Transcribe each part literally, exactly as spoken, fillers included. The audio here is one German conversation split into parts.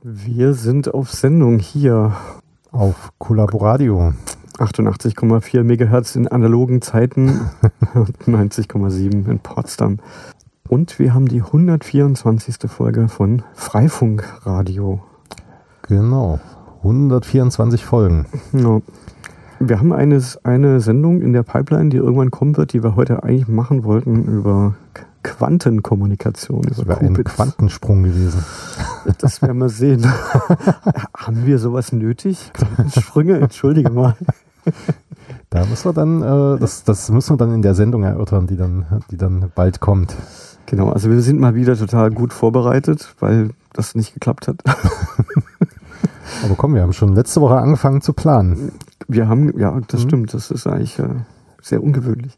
Wir sind auf Sendung hier auf Collaboradio. achtundachtzig Komma vier Megahertz in analogen Zeiten und neunzig Komma sieben in Potsdam. Und wir haben die hundertvierundzwanzigste Folge von Freifunkradio. Genau, hundertvierundzwanzig Folgen. Ja. Wir haben eine, eine Sendung in der Pipeline, die irgendwann kommen wird, die wir heute eigentlich machen wollten über Quantenkommunikation. Das wäre ein Quantensprung gewesen. Das werden wir sehen. Haben wir sowas nötig? Quantensprünge? Entschuldige mal. Da müssen wir dann, äh, das, das müssen wir dann in der Sendung erörtern, die dann, die dann bald kommt. Genau, also wir sind mal wieder total gut vorbereitet, weil das nicht geklappt hat. Aber komm, wir haben schon letzte Woche angefangen zu planen. Wir haben, ja, das mhm. stimmt, das ist eigentlich äh, sehr ungewöhnlich.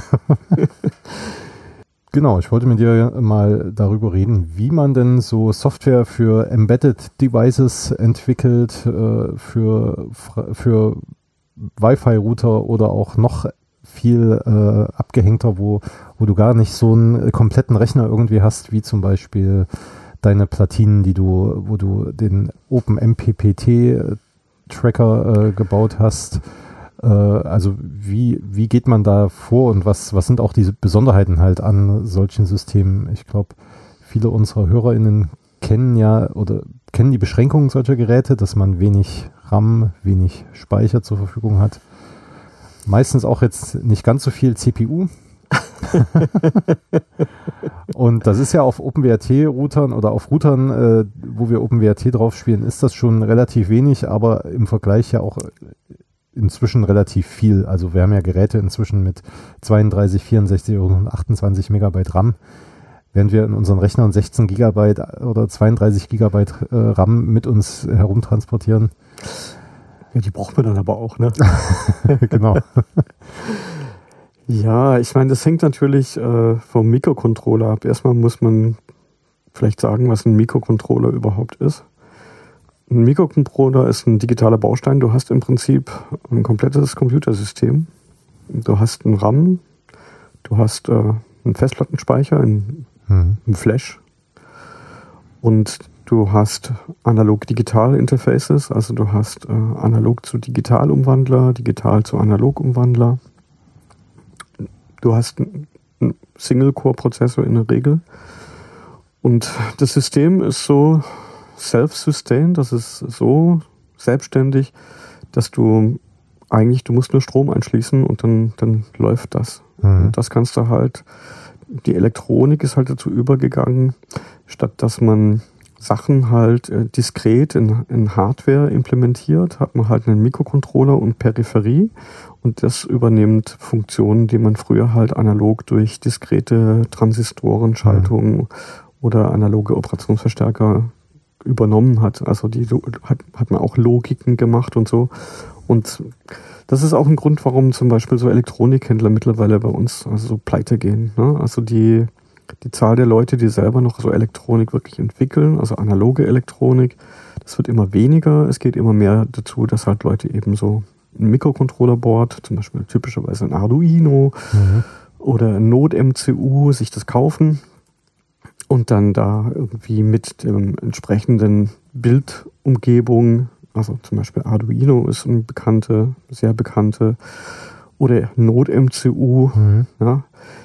Genau, ich wollte mit dir mal darüber reden, wie man denn so Software für Embedded Devices entwickelt, äh, für, für Wi-Fi-Router oder auch noch viel äh, abgehängter, wo, wo du gar nicht so einen kompletten Rechner irgendwie hast, wie zum Beispiel deine Platinen, die du, wo du den OpenMPPT-Tracker äh, gebaut hast. Äh, also wie, wie geht man da vor und was, was sind auch diese Besonderheiten halt an solchen Systemen? Ich glaube, viele unserer HörerInnen kennen ja oder kennen die Beschränkungen solcher Geräte, dass man wenig RAM, wenig Speicher zur Verfügung hat. Meistens auch jetzt nicht ganz so viel C P U. Und das ist ja auf OpenWrt-Routern oder auf Routern, äh, wo wir OpenWrt drauf spielen, ist das schon relativ wenig, aber im Vergleich ja auch inzwischen relativ viel. Also wir haben ja Geräte inzwischen mit zweiunddreißig, vierundsechzig und achtundzwanzig Megabyte RAM, während wir in unseren Rechnern sechzehn Gigabyte oder zweiunddreißig Gigabyte äh, RAM mit uns herumtransportieren. Ja, die braucht man dann aber auch, ne? Genau. Ja, ich meine, das hängt natürlich äh, vom Mikrocontroller ab. Erstmal muss man vielleicht sagen, was ein Mikrocontroller überhaupt ist. Ein Mikrocontroller ist ein digitaler Baustein. Du hast im Prinzip ein komplettes Computersystem. Du hast einen RAM, du hast äh, einen Festplattenspeicher, einen, mhm. einen Flash und du hast Analog-Digital-Interfaces, also du hast äh, Analog zu Digital-Umwandler, Digital zu Analog-Umwandler. Du hast einen Single-Core-Prozessor in der Regel. Und das System ist so self-sustained, das ist so selbstständig, dass du eigentlich, du musst nur Strom einschließen und dann, dann läuft das. Mhm. Und das kannst du halt, die Elektronik ist halt dazu übergegangen, statt dass man Sachen halt äh, diskret in, in Hardware implementiert, hat man halt einen Mikrocontroller und Peripherie und das übernimmt Funktionen, die man früher halt analog durch diskrete Transistoren, Schaltungen mhm. oder analoge Operationsverstärker übernommen hat. Also die hat, hat man auch Logiken gemacht und so. Und das ist auch ein Grund, warum zum Beispiel so Elektronikhändler mittlerweile bei uns also so pleite gehen. Ne? Also die Die Zahl der Leute, die selber noch so Elektronik wirklich entwickeln, also analoge Elektronik, das wird immer weniger. Es geht immer mehr dazu, dass halt Leute eben so ein Mikrocontroller-Board, zum Beispiel typischerweise ein Arduino mhm. oder ein Node-M C U, sich das kaufen und dann da irgendwie mit dem entsprechenden Bildumgebung, also zum Beispiel Arduino ist eine bekannte, sehr bekannte, oder Node-M C U, mhm. ja,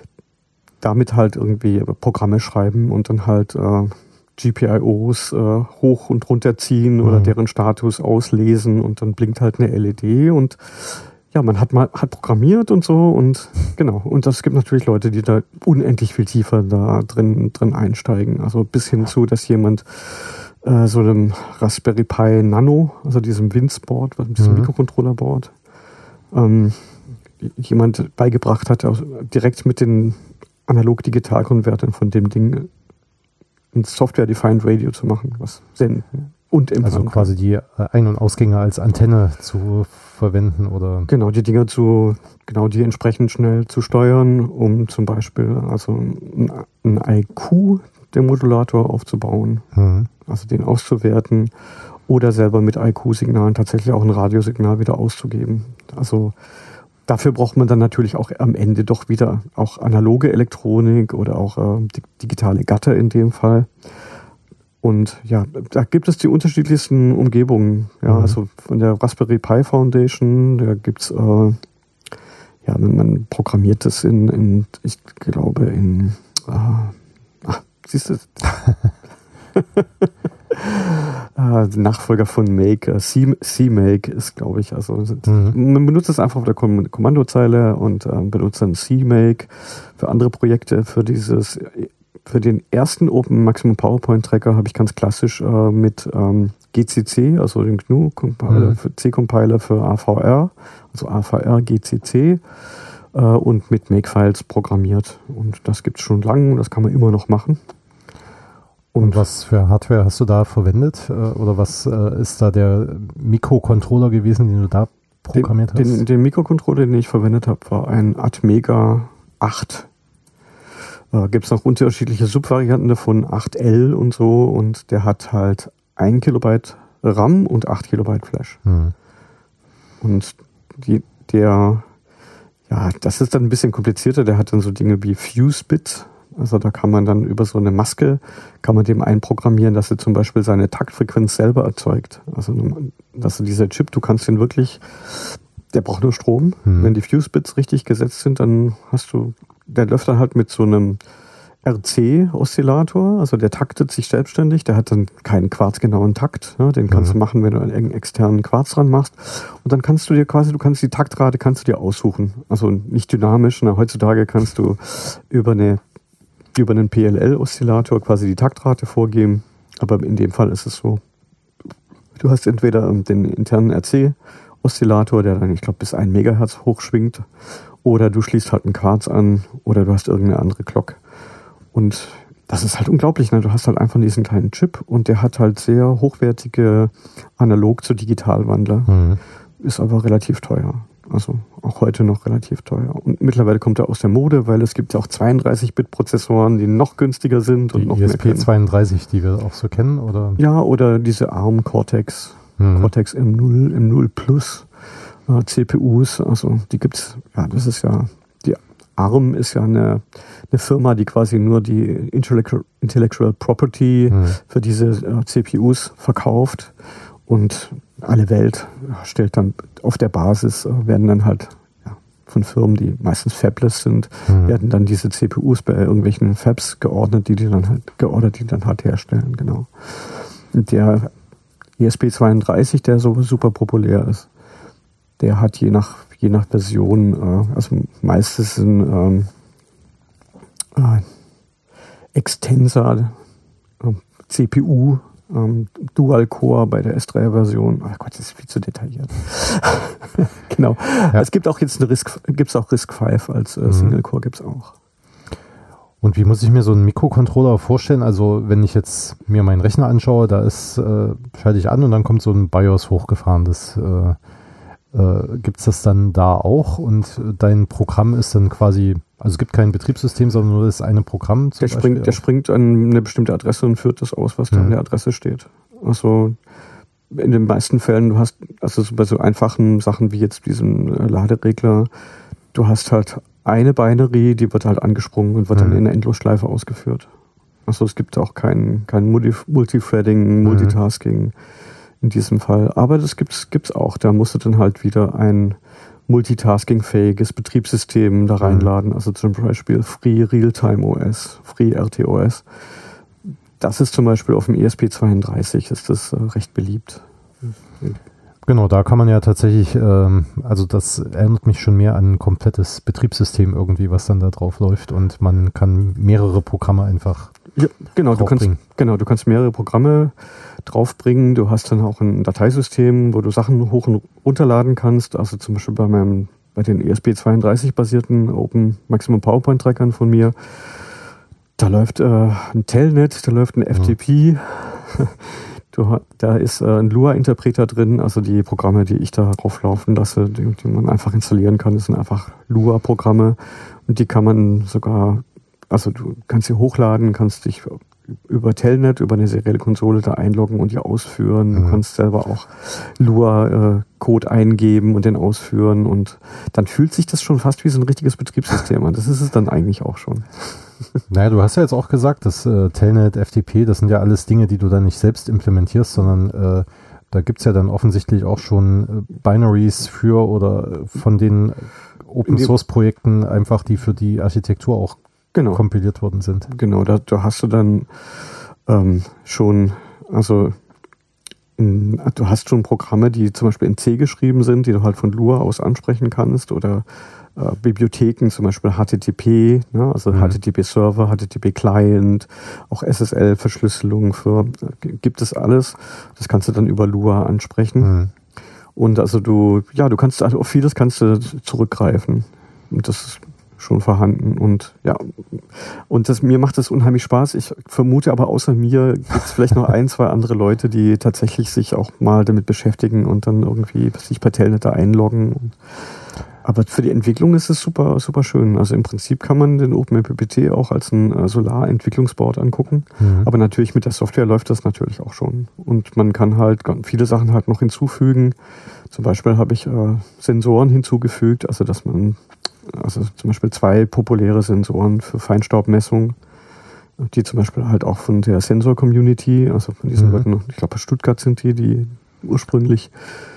damit halt irgendwie Programme schreiben und dann halt äh, G P I Os äh, hoch und runter ziehen mhm. oder deren Status auslesen und dann blinkt halt eine L E D und ja, man hat mal hat programmiert und so und genau. Und das gibt natürlich Leute, die da unendlich viel tiefer da drin, drin einsteigen. Also bis hin zu, dass jemand äh, so einem Raspberry Pi Nano, also diesem Winz-Board, diesem mhm. Mikrocontroller-Board, ähm, jemand beigebracht hat, also direkt mit den Analog-Digital-Konvertern von dem Ding ein Software-Defined Radio zu machen, was senden und empfangen. Also quasi die Ein- und Ausgänge als Antenne zu verwenden oder? Genau, die Dinger zu, genau die entsprechend schnell zu steuern, um zum Beispiel also ein, ein I Q, der Modulator aufzubauen, mhm. also den auszuwerten oder selber mit I Q-Signalen tatsächlich auch ein Radiosignal wieder auszugeben. Also dafür braucht man dann natürlich auch am Ende doch wieder auch analoge Elektronik oder auch äh, digitale Gatter in dem Fall. Und ja, da gibt es die unterschiedlichsten Umgebungen. Ja, mhm. also von der Raspberry Pi Foundation, da gibt's äh, ja, man programmiert das in, in ich glaube, in ah, ach, siehst du? ah, Nachfolger von Make, CMake ist, glaube ich, also mhm. man benutzt es einfach auf der Kommandozeile und äh, benutzt dann CMake für andere Projekte, für dieses Für den ersten Open Maximum PowerPoint Tracker habe ich ganz klassisch äh, mit ähm, G C C, also den G N U-Compiler, mhm. für C-Compiler für A V R, also A V R G C C äh, und mit Makefiles programmiert. Und das gibt es schon lange, das kann man immer noch machen. Und, und was für Hardware hast du da verwendet? Äh, oder was äh, ist da der Mikrocontroller gewesen, den du da programmiert den, hast? Den, den Mikrocontroller, den ich verwendet habe, war ein Atmega acht. Äh, gibt es noch unterschiedliche Subvarianten davon, acht L und so, und der hat halt ein Kilobyte RAM und acht Kilobyte Flash. Hm. Und die, der, ja, das ist dann ein bisschen komplizierter, der hat dann so Dinge wie Fuse-Bit, also da kann man dann über so eine Maske, kann man dem einprogrammieren, dass er zum Beispiel seine Taktfrequenz selber erzeugt. Also, dass er dieser Chip, du kannst den wirklich, der braucht nur Strom. Hm. Wenn die Fuse-Bits richtig gesetzt sind, dann hast du, der läuft dann halt mit so einem R C-Oszillator, also der taktet sich selbstständig, der hat dann keinen quarzgenauen Takt, ne? Den kannst mhm. du machen, wenn du einen irgendeinen externen Quarz dran machst, und dann kannst du dir quasi, du kannst die Taktrate, kannst du dir aussuchen, also nicht dynamisch, ne? Heutzutage kannst du über eine über einen P L L-Oszillator quasi die Taktrate vorgeben, aber in dem Fall ist es so, du hast entweder den internen R C-Oszillator, der dann, ich glaube, bis ein Megahertz hochschwingt, oder du schließt halt einen Quarz an, oder du hast irgendeine andere Glock. Und das ist halt unglaublich, ne? Du hast halt einfach diesen kleinen Chip und der hat halt sehr hochwertige Analog-zu-Digital-Wandler. Mhm. Ist aber relativ teuer. Also auch heute noch relativ teuer. Und mittlerweile kommt er aus der Mode, weil es gibt ja auch zweiunddreißig Bit Prozessoren, die noch günstiger sind. Die und noch E S P zweiunddreißig, die wir auch so kennen, oder? Ja, oder diese ARM Cortex, mhm. Cortex M null, M null Plus äh, C P Us. Also die gibt's, ja, das ist ja, die ARM ist ja eine, eine Firma, die quasi nur die Intellectual, Intellectual Property mhm. für diese äh, C P Us verkauft, und alle Welt stellt dann auf der Basis, äh, werden dann halt ja, von Firmen, die meistens fabless sind, mhm. werden dann diese C P Us bei irgendwelchen Fabs geordnet, die die dann halt geordert, die dann halt herstellen, genau. Und der E S P zweiunddreißig, der so super populär ist, der hat je nach je nach Version, äh, also meistens ein ähm, äh, Extensor äh, C P U, ähm, Dual-Core bei der S drei Version. Oh Gott, das ist viel zu detailliert. Genau. Ja. Es gibt auch jetzt eine RISC, gibt's auch RISC fünf als äh, mhm. Single-Core gibt's auch. Und wie muss ich mir so einen Mikrocontroller vorstellen? Also wenn ich jetzt mir meinen Rechner anschaue, da ist, äh, schalte ich an und dann kommt so ein BIOS hochgefahren. Das äh, Äh, gibt es das dann da auch, und dein Programm ist dann quasi, also es gibt kein Betriebssystem, sondern nur das eine Programm zum der Beispiel? Springt, der springt an eine bestimmte Adresse und führt das aus, was da mhm. an der Adresse steht. Also in den meisten Fällen, du hast, also bei so einfachen Sachen wie jetzt diesem Laderegler, du hast halt eine Binary, die wird halt angesprungen und wird mhm. dann in der Endlosschleife ausgeführt. Also es gibt auch kein, kein Multithreading, Multitasking. Mhm. In diesem Fall. Aber das gibt's, gibt's auch. Da musst du dann halt wieder ein multitasking-fähiges Betriebssystem da reinladen. Also zum Beispiel Free Realtime O S, Free R T O S. Das ist zum Beispiel auf dem E S P zweiunddreißig, ist das äh, recht beliebt. Genau, da kann man ja tatsächlich, ähm, also das erinnert mich schon mehr an ein komplettes Betriebssystem irgendwie, was dann da drauf läuft, und man kann mehrere Programme einfach ja, genau, du kannst, genau, du kannst mehrere Programme draufbringen. Du hast dann auch ein Dateisystem, wo du Sachen hoch und runterladen kannst. Also zum Beispiel bei meinem, bei den E S P zweiunddreißig basierten Open Maximum PowerPoint Trackern von mir. Da läuft äh, ein Telnet, da läuft ein F T P. Mhm. Du, da ist äh, ein Lua-Interpreter drin, also die Programme, die ich da drauflaufen lasse, die, die man einfach installieren kann, das sind einfach Lua-Programme, und die kann man sogar, also du kannst sie hochladen, kannst dich über Telnet, über eine serielle Konsole da einloggen und die ausführen. Mhm. Du kannst selber auch Lua-Code äh, eingeben und den ausführen, und dann fühlt sich das schon fast wie so ein richtiges Betriebssystem an. Das ist es dann eigentlich auch schon. Naja, du hast ja jetzt auch gesagt, dass äh, Telnet, F T P, das sind ja alles Dinge, die du dann nicht selbst implementierst, sondern äh, da gibt es ja dann offensichtlich auch schon äh, Binaries für oder von den Open-Source-Projekten einfach, die für die Architektur auch genau. kompiliert worden sind. Genau, da, da hast du dann ähm, schon, also in, du hast schon Programme, die zum Beispiel in C geschrieben sind, die du halt von Lua aus ansprechen kannst oder äh, Bibliotheken, zum Beispiel H T T P, ne, also mhm. H T T P-Server, H T T P-Client, auch S S L-Verschlüsselung für, äh, gibt es alles. Das kannst du dann über Lua ansprechen. Mhm. Und also du, ja, du kannst, also auf vieles kannst du zurückgreifen. Und das ist schon vorhanden. Und ja, und das, mir macht das unheimlich Spaß. Ich vermute aber außer mir gibt es vielleicht noch ein, zwei andere Leute, die tatsächlich sich auch mal damit beschäftigen und dann irgendwie sich per Telnet da einloggen. Aber für die Entwicklung ist es super, super schön. Also im Prinzip kann man den OpenMPPT auch als ein äh, Solar-Entwicklungsboard angucken. Mhm. Aber natürlich mit der Software läuft das natürlich auch schon. Und man kann halt viele Sachen halt noch hinzufügen. Zum Beispiel habe ich äh, Sensoren hinzugefügt, also dass man, also zum Beispiel zwei populäre Sensoren für Feinstaubmessung, die zum Beispiel halt auch von der Sensor-Community, also von diesen mhm. Leuten, ich glaube aus Stuttgart sind die, die ursprünglich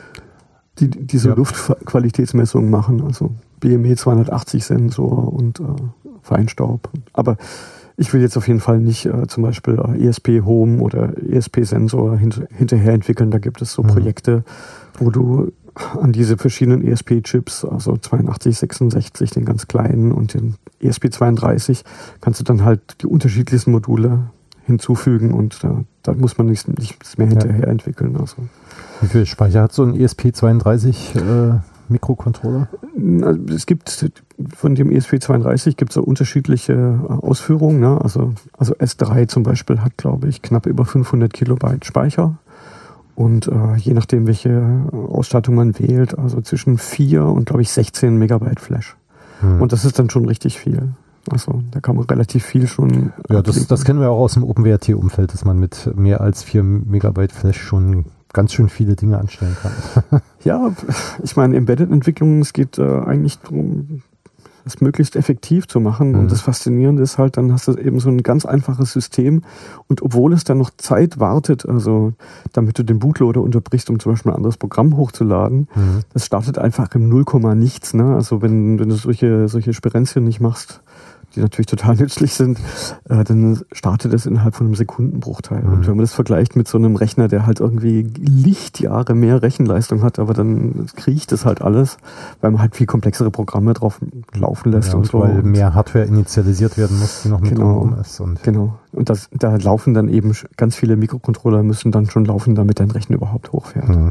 die diese ja. Luftqualitätsmessungen machen, also B M E zweihundertachtzig Sensor und äh, Feinstaub. Aber ich will jetzt auf jeden Fall nicht äh, zum Beispiel äh, E S P Home oder E S P Sensor hint- hinterher entwickeln. Da gibt es so mhm. Projekte, wo du an diese verschiedenen E S P-Chips, also zweiundachtzig, sechsundsechzig, den ganz kleinen und den E S P zweiunddreißig, kannst du dann halt die unterschiedlichsten Module hinzufügen und da, da muss man nichts, nichts mehr hinterher ja. entwickeln. Also. Wie viel Speicher hat so ein E S P zweiunddreißig äh, Mikrocontroller? Es gibt von dem E S P zweiunddreißig gibt es so unterschiedliche Ausführungen. Ne? Also, also S drei zum Beispiel hat, glaube ich, knapp über fünfhundert Kilobyte Speicher. Und äh, je nachdem, welche Ausstattung man wählt, also zwischen vier und, glaube ich, sechzehn Megabyte Flash. Hm. Und das ist dann schon richtig viel. Also da kann man relativ viel schon... Ja, das, das kennen wir auch aus dem OpenWrt-Umfeld, dass man mit mehr als vier Megabyte Flash schon ganz schön viele Dinge anstellen kann. Ja, ich meine, Embedded-Entwicklung, es geht äh, eigentlich darum, das möglichst effektiv zu machen. Mhm. Und das Faszinierende ist halt, dann hast du eben so ein ganz einfaches System. Und obwohl es dann noch Zeit wartet, also damit du den Bootloader unterbrichst, um zum Beispiel ein anderes Programm hochzuladen, mhm. das startet einfach im Nullkomma nichts. Ne? Also wenn, wenn du solche, solche Sperenzien nicht machst, die natürlich total nützlich sind, äh, dann startet es innerhalb von einem Sekundenbruchteil. Mhm. Und wenn man das vergleicht mit so einem Rechner, der halt irgendwie Lichtjahre mehr Rechenleistung hat, aber dann kriecht es halt alles, weil man halt viel komplexere Programme drauf laufen lässt. Ja, und, und so. Weil mehr Hardware initialisiert werden muss, die noch mit genau, rum ist. Und genau. Und das, da laufen dann eben ganz viele Mikrocontroller müssen dann schon laufen, damit dein Rechner überhaupt hochfährt. Mhm.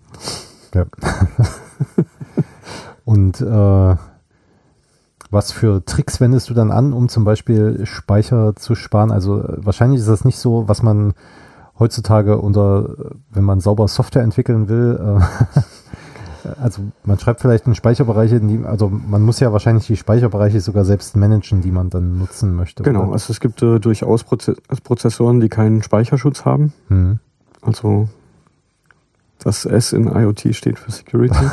Ja. Und äh, was für Tricks wendest du dann an, um zum Beispiel Speicher zu sparen? Also wahrscheinlich ist das nicht so, was man heutzutage unter, wenn man sauber Software entwickeln will, äh, also man schreibt vielleicht einen Speicherbereiche, die, also man muss ja wahrscheinlich die Speicherbereiche sogar selbst managen, die man dann nutzen möchte. Genau, oder? Also es gibt äh, durchaus Proze- Prozessoren, die keinen Speicherschutz haben. Mhm. Also das S in IoT steht für Security.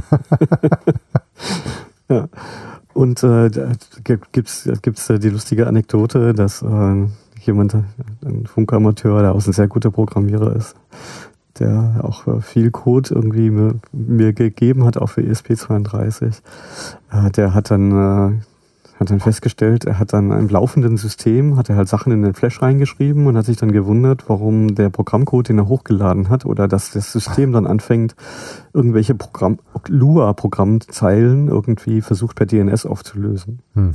Ja. Und äh, da gibt's gibt's die lustige Anekdote, dass äh, jemand, ein Funkamateur, der auch ein sehr guter Programmierer ist, der auch äh, viel Code irgendwie mir, mir gegeben hat, auch für E S P zweiunddreißig, äh, der hat dann äh, hat dann festgestellt, er hat dann im laufenden System, hat er halt Sachen in den Flash reingeschrieben und hat sich dann gewundert, warum der Programmcode, den er hochgeladen hat, oder dass das System dann anfängt, irgendwelche Programm, Lua-Programmzeilen irgendwie versucht per D N S aufzulösen. Hm.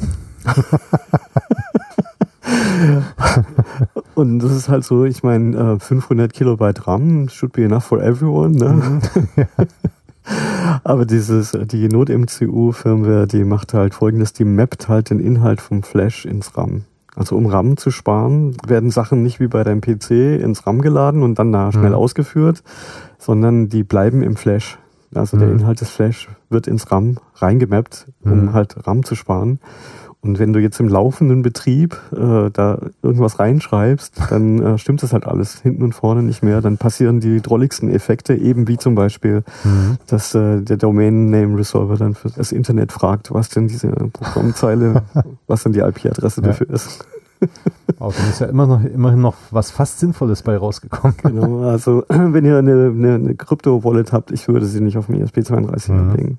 Und das ist halt so, ich meine, fünfhundert Kilobyte RAM should be enough for everyone, ne? Ja. Aber dieses, die Node-M C U-Firmware, die macht halt Folgendes, die mappt halt den Inhalt vom Flash ins RAM. Also um RAM zu sparen, werden Sachen nicht wie bei deinem P C ins RAM geladen und dann da schnell mhm. ausgeführt, sondern die bleiben im Flash. Also mhm. der Inhalt des Flash wird ins RAM reingemappt, um mhm. halt RAM zu sparen. Und wenn du jetzt im laufenden Betrieb äh, da irgendwas reinschreibst, dann äh, stimmt das halt alles hinten und vorne nicht mehr. Dann passieren die drolligsten Effekte, eben wie zum Beispiel, mhm. dass äh, der Domain-Name-Resolver dann für das Internet fragt, was denn diese Programmzeile, was denn die I P-Adresse ja. dafür ist. Aber dann ist ja immer noch, immerhin noch was fast Sinnvolles bei rausgekommen. Genau, also wenn ihr eine, eine, eine Krypto-Wallet habt, ich würde sie nicht auf dem E S P zweiunddreißig mhm. anlegen.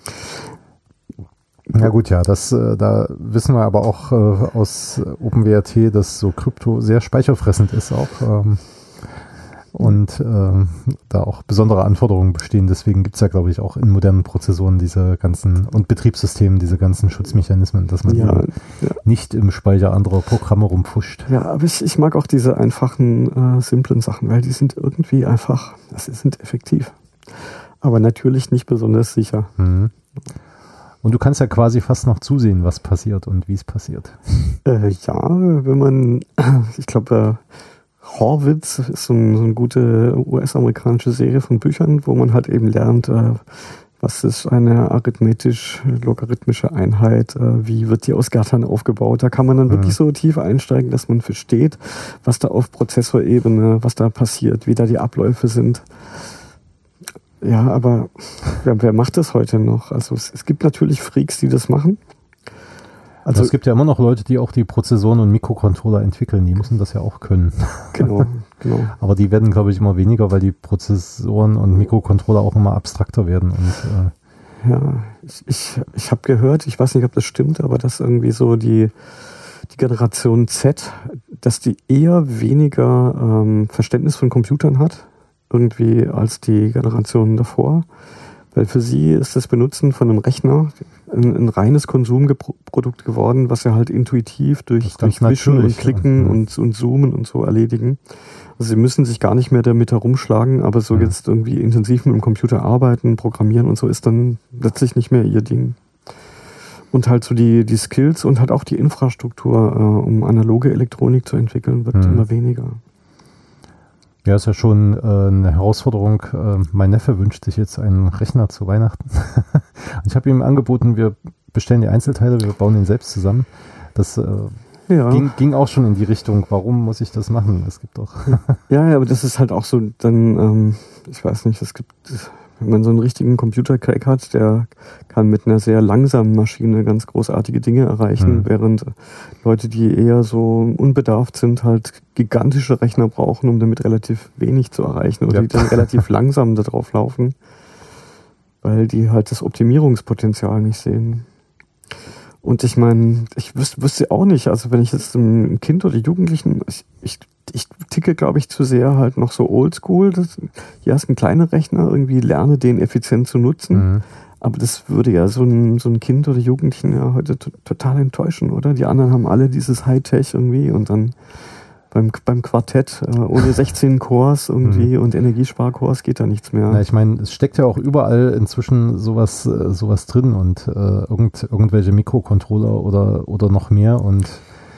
Ja gut, ja, das, äh, da wissen wir aber auch äh, aus OpenWrt, dass so Krypto sehr speicherfressend ist auch ähm, und äh, da auch besondere Anforderungen bestehen. Deswegen gibt es ja, glaube ich, auch in modernen Prozessoren diese ganzen und Betriebssystemen diese ganzen Schutzmechanismen, dass man ja, ja. nicht im Speicher anderer Programme rumfuscht. Ja, aber ich, ich mag auch diese einfachen, äh, simplen Sachen, weil die sind irgendwie einfach, das sind effektiv. Aber natürlich nicht besonders sicher. Mhm. Und du kannst ja quasi fast noch zusehen, was passiert und wie es passiert. Äh, ja, wenn man, ich glaube, äh, Horwitz ist so, ein, so eine gute U S-amerikanische Serie von Büchern, wo man halt eben lernt, äh, was ist eine arithmetisch-logarithmische Einheit, äh, wie wird die aus Gattern aufgebaut. Da kann man dann mhm. wirklich so tief einsteigen, dass man versteht, was da auf Prozessorebene, was da passiert, wie da die Abläufe sind. Ja, aber wer, wer macht das heute noch? Also es, es gibt natürlich Freaks, die das machen. Also es gibt ja immer noch Leute, die auch die Prozessoren und Mikrocontroller entwickeln. Die müssen das ja auch können. Genau, genau. Aber die werden, glaube ich, immer weniger, weil die Prozessoren und Mikrocontroller auch immer abstrakter werden. Und, äh ja, ich, ich, ich habe gehört, ich weiß nicht, ob das stimmt, aber dass irgendwie so die, die Generation Z, dass die eher weniger ähm, Verständnis von Computern hat, irgendwie als die Generationen davor, weil für sie ist das Benutzen von einem Rechner ein, ein reines Konsumprodukt geworden, was sie halt intuitiv durch, durch Wischen und Klicken ja. und, und Zoomen und so erledigen. Also sie müssen sich gar nicht mehr damit herumschlagen, aber so ja. jetzt irgendwie intensiv mit dem Computer arbeiten, programmieren und so ist dann letztlich nicht mehr ihr Ding. Und halt so die, die Skills und halt auch die Infrastruktur, äh, um analoge Elektronik zu entwickeln, wird ja. immer weniger. Ja, ist ja schon äh, eine Herausforderung. Äh, mein Neffe wünscht sich jetzt einen Rechner zu Weihnachten. Und ich habe ihm angeboten, wir bestellen die Einzelteile, wir bauen ihn selbst zusammen. Das äh, ja. ging, ging auch schon in die Richtung, warum muss ich das machen? Es gibt doch... ja, ja, aber das ist halt auch so, dann, ähm, ich weiß nicht, es gibt... Wenn man so einen richtigen Computercrack hat, der kann mit einer sehr langsamen Maschine ganz großartige Dinge erreichen, mhm. während Leute, die eher so unbedarft sind, halt gigantische Rechner brauchen, um damit relativ wenig zu erreichen oder ja. die dann relativ langsam da drauf laufen, weil die halt das Optimierungspotenzial nicht sehen. Und ich meine, ich wüs- wüsste auch nicht, also wenn ich jetzt einem Kind oder Jugendlichen, ich, ich Ich ticke, glaube ich, zu sehr halt noch so oldschool. Das, hier hast du einen kleinen Rechner, irgendwie lerne den effizient zu nutzen. Mhm. Aber das würde ja so ein, so ein Kind oder Jugendlichen ja heute t- total enttäuschen, oder? Die anderen haben alle dieses Hightech irgendwie und dann beim, beim Quartett äh, ohne sechzehn Cores irgendwie mhm. und Energiesparcores geht da nichts mehr. Na, ich meine, es steckt ja auch überall inzwischen sowas, äh, sowas drin und äh, irgend, irgendwelche Mikrocontroller oder, oder noch mehr und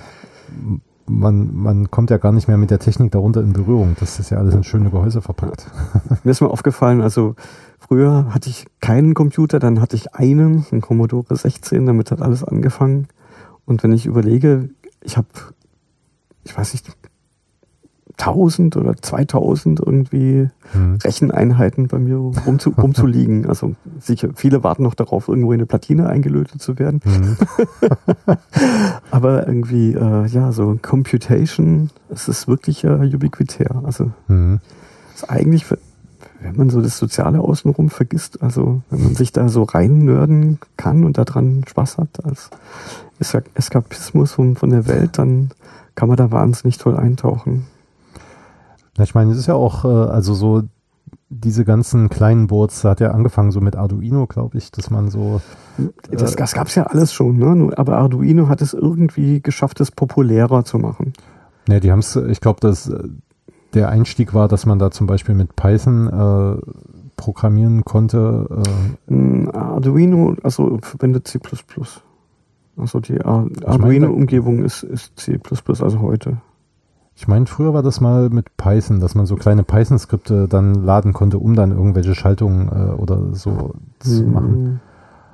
Man, man kommt ja gar nicht mehr mit der Technik darunter in Berührung. Das ist ja alles in schöne Gehäuse verpackt. Mir ist mal aufgefallen, also früher hatte ich keinen Computer, dann hatte ich einen, einen Commodore sechzehn, damit hat alles angefangen. Und wenn ich überlege, ich habe, ich weiß nicht, tausend oder zweitausend irgendwie hm. Recheneinheiten bei mir rumzu, rumzuliegen. Also sicher, viele warten noch darauf, irgendwo in eine Platine eingelötet zu werden. Hm. Aber irgendwie, äh, ja, so Computation, es ist wirklich äh, ubiquitär. Also hm. ist eigentlich, wenn man so das Soziale außenrum vergisst, also wenn man sich da so reinnörden kann und daran Spaß hat, als Eskapismus von, von der Welt, dann kann man da wahnsinnig toll eintauchen. Ich meine, es ist ja auch, also so diese ganzen kleinen Boards, da hat ja angefangen so mit Arduino, glaube ich, dass man so... Das, das gab es ja alles schon, ne? Aber Arduino hat es irgendwie geschafft, es populärer zu machen. Ja, die haben es, ich glaube, dass der Einstieg war, dass man da zum Beispiel mit Python äh, programmieren konnte. Äh. Arduino, also verwendet C plus plus. Also die Ar- Arduino-Umgebung ist, ist C plus plus, also heute. Ich meine, früher war das mal mit Python, dass man so kleine Python-Skripte dann laden konnte, um dann irgendwelche Schaltungen äh, oder so zu machen.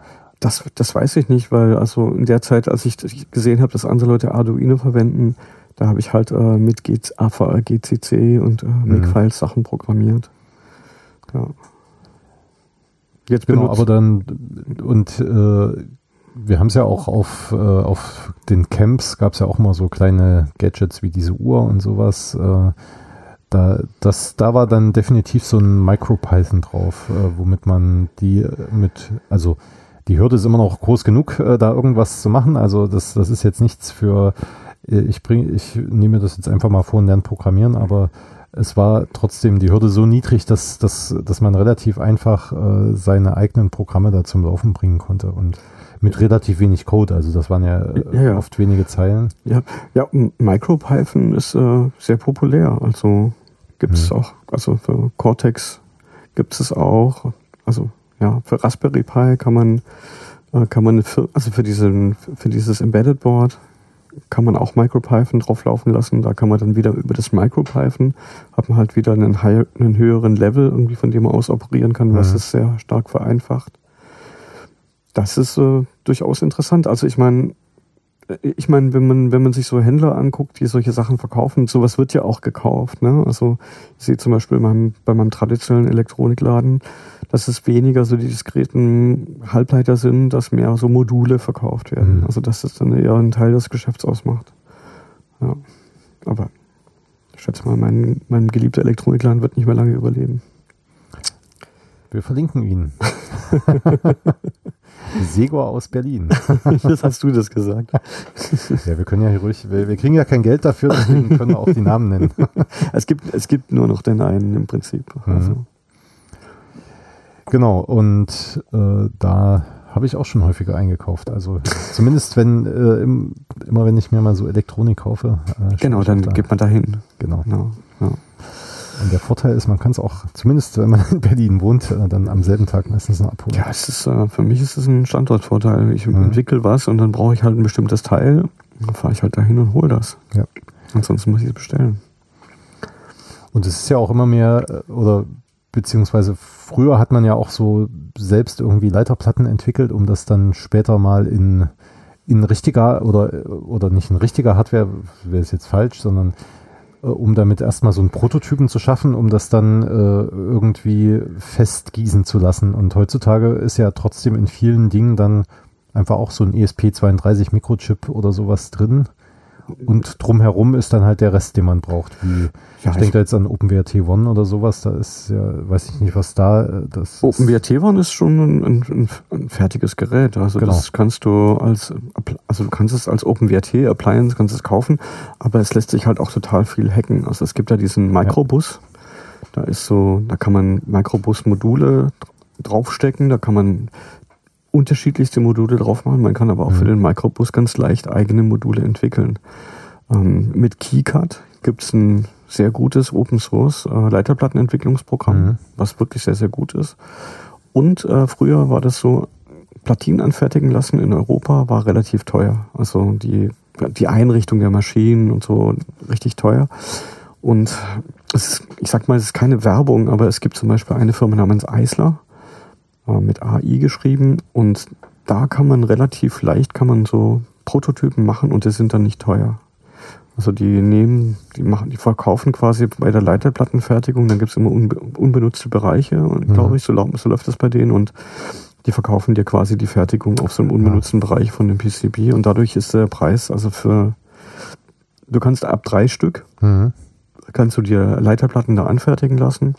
Das, das weiß ich nicht, weil also in der Zeit, als ich gesehen habe, dass andere Leute Arduino verwenden, da habe ich halt äh, mit A V R, G C C und äh, Makefile Sachen programmiert. Ja. Jetzt genau, aber dann und äh, wir haben es ja auch auf, äh, auf den Camps, gab es ja auch mal so kleine Gadgets wie diese Uhr und sowas. Äh, da, das, da war dann definitiv so ein MicroPython drauf, äh, womit man die mit, also die Hürde ist immer noch groß genug, äh, da irgendwas zu machen. Also das, das ist jetzt nichts für, äh, ich bringe, ich nehme das jetzt einfach mal vor und lerne Programmieren, aber es war trotzdem die Hürde so niedrig, dass, dass, dass man relativ einfach äh, seine eigenen Programme da zum Laufen bringen konnte und mit relativ wenig Code, also das waren ja, äh, ja, ja. oft wenige Zeilen. Ja, ja, MicroPython ist äh, sehr populär, also gibt es hm. auch, also für Cortex gibt es auch, also ja, für Raspberry Pi kann man, äh, kann man, für, also für diesen, für dieses Embedded Board kann man auch MicroPython drauflaufen lassen. Da kann man dann wieder über das MicroPython, hat man halt wieder einen, high, einen höheren Level, irgendwie von dem man aus operieren kann, mhm. was es sehr stark vereinfacht. Das ist äh, durchaus interessant. Also ich meine, ich meine, wenn man, wenn man sich so Händler anguckt, die solche Sachen verkaufen, sowas wird ja auch gekauft, ne? Also ich sehe zum Beispiel bei meinem, bei meinem traditionellen Elektronikladen, dass es weniger so die diskreten Halbleiter sind, dass mehr so Module verkauft werden. Mhm. Also dass das dann eher ein Teil des Geschäfts ausmacht. Ja. Aber ich schätze mal, mein, mein geliebter Elektronikladen wird nicht mehr lange überleben. Wir verlinken ihn. Segor aus Berlin. Das hast du das gesagt. Ja, wir können ja hier ruhig, wir, wir kriegen ja kein Geld dafür, deswegen können wir auch die Namen nennen. Es gibt, es gibt nur noch den einen im Prinzip. Also. Mhm. Genau, und äh, da habe ich auch schon häufiger eingekauft. Also zumindest wenn, äh, im, immer wenn ich mir mal so Elektronik kaufe. Äh, genau, dann da. geht man dahin. Genau. genau ja. Und der Vorteil ist, man kann es auch, zumindest wenn man in Berlin wohnt, äh, dann am selben Tag meistens noch abholen. Ja, es ist, äh, für mich ist es ein Standortvorteil. Ich mhm. entwickle was und dann brauche ich halt ein bestimmtes Teil. Dann fahre ich halt dahin und hole das. Ja. Ansonsten muss ich es bestellen. Und es ist ja auch immer mehr, oder beziehungsweise früher hat man ja auch so selbst irgendwie Leiterplatten entwickelt, um das dann später mal in, in richtiger oder, oder nicht in richtiger Hardware, wäre es jetzt falsch, sondern um damit erstmal so einen Prototypen zu schaffen, um das dann äh, irgendwie festgießen zu lassen. Und heutzutage ist ja trotzdem in vielen Dingen dann einfach auch so ein E S P zweiunddreißig Mikrochip oder sowas drin. Und drumherum ist dann halt der Rest, den man braucht. Wie, ja, ich denke da jetzt an OpenWrt One oder sowas, da ist ja, weiß ich nicht, was da das OpenWrt One ist schon ein, ein, ein fertiges Gerät. Also genau. Das kannst du als, also du kannst es als OpenWrt Appliance, kannst es kaufen, aber es lässt sich halt auch total viel hacken. Also es gibt ja diesen Microbus, ja. Da ist so, da kann man Microbus-Module draufstecken, da kann man unterschiedlichste Module drauf machen. Man kann aber auch mhm. für den Microbus ganz leicht eigene Module entwickeln. Ähm, mit KiCad gibt es ein sehr gutes Open-Source äh, Leiterplattenentwicklungsprogramm, mhm. was wirklich sehr, sehr gut ist. Und äh, früher war das so, Platinen anfertigen lassen in Europa war relativ teuer. Also die, die Einrichtung der Maschinen und so richtig teuer. Und es ist, ich sag mal, es ist keine Werbung, aber es gibt zum Beispiel eine Firma namens Eisler, mit A I geschrieben, und da kann man relativ leicht kann man so Prototypen machen und die sind dann nicht teuer. Also die nehmen, die machen, die verkaufen quasi bei der Leiterplattenfertigung, dann gibt es immer unbe unbenutzte Bereiche, und mhm. glaube ich, so, so läuft das bei denen, und die verkaufen dir quasi die Fertigung auf so einem unbenutzten ja. Bereich von dem P C B, und dadurch ist der Preis, also für, du kannst ab drei Stück, mhm. kannst du dir Leiterplatten da anfertigen lassen.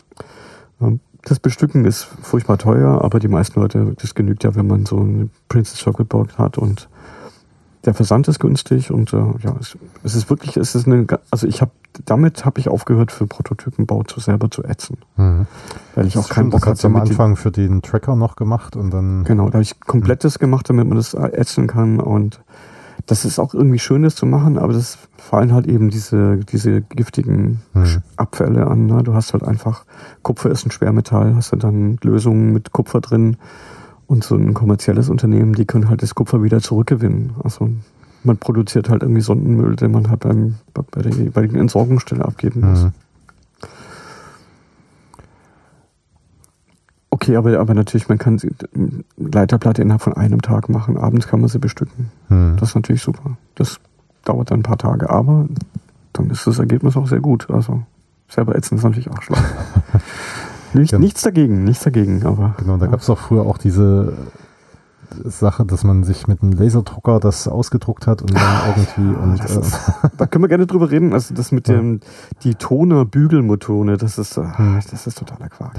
Das Bestücken ist furchtbar teuer, aber die meisten Leute, das genügt ja, wenn man so ein Printed Circuit Board hat, und der Versand ist günstig, und äh, ja, es, es ist wirklich, es ist eine, also ich habe, damit habe ich aufgehört, für Prototypenbau zu selber zu ätzen, mhm. weil ich auch keinen Bock hatte. Das am Anfang für den Tracker noch gemacht und dann. Genau, da habe ich komplettes mhm. gemacht, damit man das ätzen kann, und das ist auch irgendwie schön, das zu machen, aber das fallen halt eben diese, diese giftigen mhm. Abfälle an. Ne? Du hast halt einfach, Kupfer ist ein Schwermetall, hast du dann Lösungen mit Kupfer drin, und so ein kommerzielles Unternehmen, die können halt das Kupfer wieder zurückgewinnen. Also man produziert halt irgendwie Sondenmüll, den man halt beim, bei der jeweiligen Entsorgungsstelle abgeben muss. Mhm. okay, aber, aber natürlich, man kann sie, Leiterplatte innerhalb von einem Tag machen. Abends kann man sie bestücken. Hm. Das ist natürlich super. Das dauert dann ein paar Tage, aber dann ist das Ergebnis auch sehr gut. Also selber ätzen ist natürlich auch schlau. Nicht, ja. Nichts dagegen, nichts dagegen. Aber, genau, da ja. gab es auch früher auch diese Sache, dass man sich mit einem Laserdrucker das ausgedruckt hat und dann irgendwie und das äh, ist, da können wir gerne drüber reden. Also das mit ja. dem die Toner-Bügelmotone, das ist hm. das ist totaler Quark.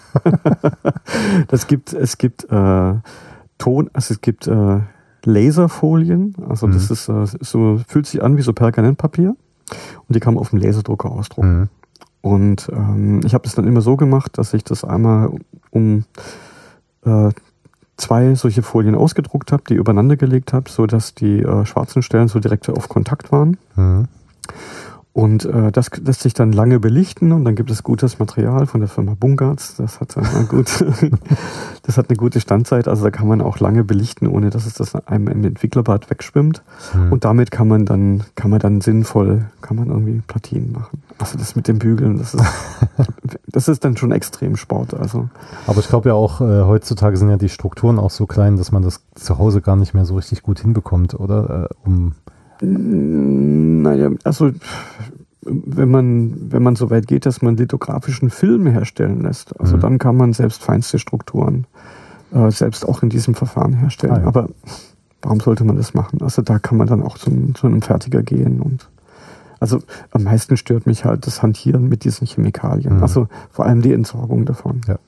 das gibt es gibt äh, Ton, also es gibt äh, Laserfolien, also mhm. das ist äh, so fühlt sich an wie so Pergamentpapier und die kann man auf dem Laserdrucker ausdrucken. Mhm. Und ähm, ich habe das dann immer so gemacht, dass ich das einmal um äh, zwei solche Folien ausgedruckt habe, die übereinander gelegt habe, so dass die äh, schwarzen Stellen so direkt auf Kontakt waren. Mhm. Und äh, das lässt sich dann lange belichten und dann gibt es gutes Material von der Firma Bungartz. Das hat eine gute, das hat eine gute Standzeit. Also da kann man auch lange belichten, ohne dass es das einem im Entwicklerbad wegschwimmt. Mhm. Und damit kann man dann kann man dann sinnvoll kann man irgendwie Platinen machen. Also das mit dem Bügeln, das ist das ist dann schon extrem Sport. Also. Aber ich glaube ja auch äh, heutzutage sind ja die Strukturen auch so klein, dass man das zu Hause gar nicht mehr so richtig gut hinbekommt, oder? Äh, um Naja, also wenn man, wenn man so weit geht, dass man lithografischen Film herstellen lässt, also mhm. dann kann man selbst feinste Strukturen äh, selbst auch in diesem Verfahren herstellen. Ah, ja. Aber warum sollte man das machen? Also da kann man dann auch zu, zu einem Fertiger gehen. Und also am meisten stört mich halt das Hantieren mit diesen Chemikalien. Mhm. Also vor allem die Entsorgung davon. Ja.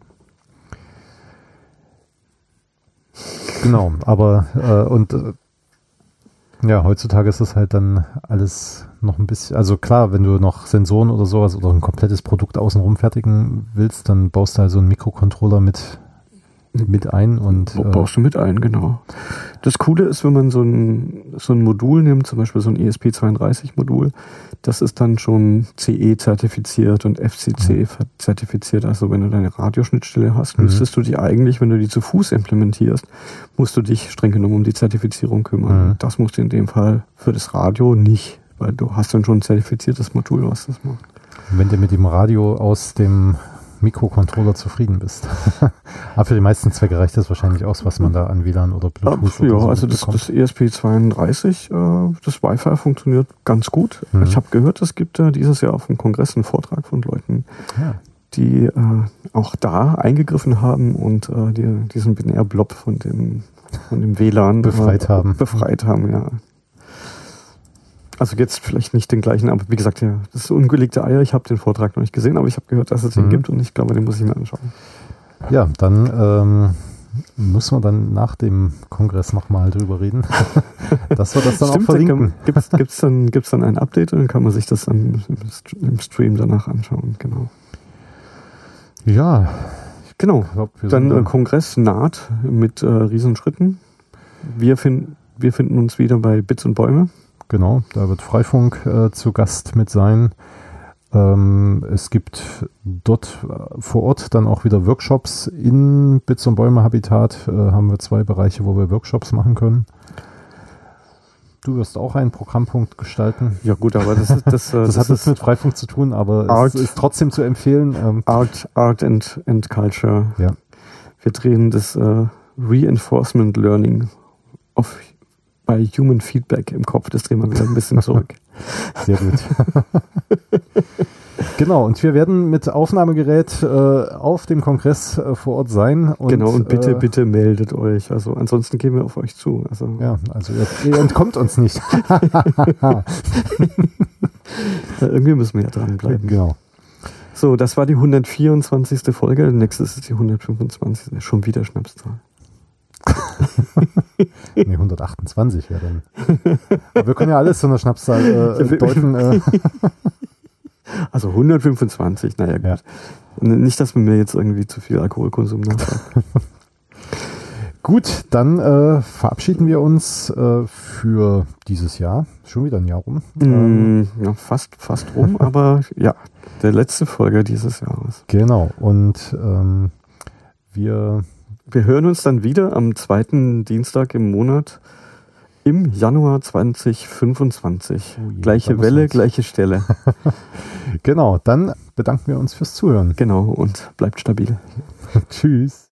Genau, aber äh, und äh, ja, heutzutage ist das halt dann alles noch ein bisschen, also klar, wenn du noch Sensoren oder sowas oder ein komplettes Produkt außenrum fertigen willst, dann baust du halt so einen Mikrocontroller mit, mit ein. Und, Wo baust du mit ein, genau. Das Coole ist, wenn man so ein, so ein Modul nimmt, zum Beispiel so ein E S P zweiunddreißig Modul, das ist dann schon C E-zertifiziert und F C C-zertifiziert. Also wenn du deine Radioschnittstelle hast, mhm. müsstest du die eigentlich, wenn du die zu Fuß implementierst, musst du dich streng genommen um die Zertifizierung kümmern. Mhm. Das musst du in dem Fall für das Radio nicht, weil du hast dann schon ein zertifiziertes Modul, was das macht. Wenn du mit dem Radio aus dem Mikrocontroller zufrieden bist. Aber für die meisten Zwecke reicht das wahrscheinlich aus, was man da an W L A N oder Bluetooth ja, oder so also das, das E S P zweiunddreißig, äh, das Wi-Fi funktioniert ganz gut. Mhm. Ich habe gehört, es gibt äh, dieses Jahr auf dem Kongress einen Vortrag von Leuten, ja. die äh, auch da eingegriffen haben und äh, die, diesen Binärblob von dem, von dem W L A N befreit äh, haben. Befreit haben, ja. Also jetzt vielleicht nicht den gleichen, aber wie gesagt, ja, das ist ungelegte Eier. Ich habe den Vortrag noch nicht gesehen, aber ich habe gehört, dass es den mhm. gibt und ich glaube, den muss ich mir anschauen. Ja, dann ähm, müssen wir dann nach dem Kongress nochmal drüber reden, dass wir das dann Stimmt, auch verlinken. Gibt es dann, gibt's dann ein Update und dann kann man sich das dann im Stream danach anschauen, genau. Ja, genau. Glaub, dann äh, Kongress naht mit äh, Riesenschritten. Wir, find, wir finden uns wieder bei Bits und Bäume. Genau, da wird Freifunk äh, zu Gast mit sein. Ähm, es gibt dort äh, vor Ort dann auch wieder Workshops in Bits und Bäume Habitat. Äh, haben wir zwei Bereiche, wo wir Workshops machen können. Du wirst auch einen Programmpunkt gestalten. Ja gut, aber das ist das, das, das hat nichts mit Freifunk zu tun, aber Art, es ist trotzdem zu empfehlen. Ähm, Art, Art and, and Culture. Ja. Wir drehen das äh, Reinforcement Learning auf bei Human Feedback im Kopf, das drehen wir wieder ein bisschen zurück. Sehr gut. Genau, und wir werden mit Aufnahmegerät äh, auf dem Kongress äh, vor Ort sein. Und, genau, und bitte, äh, bitte meldet euch. Also ansonsten gehen wir auf euch zu. Also. Ja, also ihr, ihr entkommt uns nicht. Ja, irgendwie müssen wir ja dranbleiben. Genau. So, das war die hundertvierundzwanzigste Folge. Nächstes ist die hundertfünfundzwanzigste Schon wieder Schnapszahl. Nee, hundertachtundzwanzig wäre dann. Aber wir können ja alles zu einer Schnapszahl äh, deuten. Äh. Also hundertfünfundzwanzig, naja gut. Ja. Nicht, dass man mir jetzt irgendwie zu viel Alkoholkonsum nachsagt. Gut, dann äh, verabschieden wir uns äh, für dieses Jahr. Schon wieder ein Jahr rum. Mm, ähm. Ja, fast, fast rum, aber ja, der letzte Folge dieses Jahres. Genau, und ähm, wir... Wir hören uns dann wieder am zweiten Dienstag im Monat im Januar zwanzig fünfundzwanzig. Oh je, gleiche Welle, gleiche Stelle. Genau, dann bedanken wir uns fürs Zuhören. Genau, und bleibt stabil. Tschüss.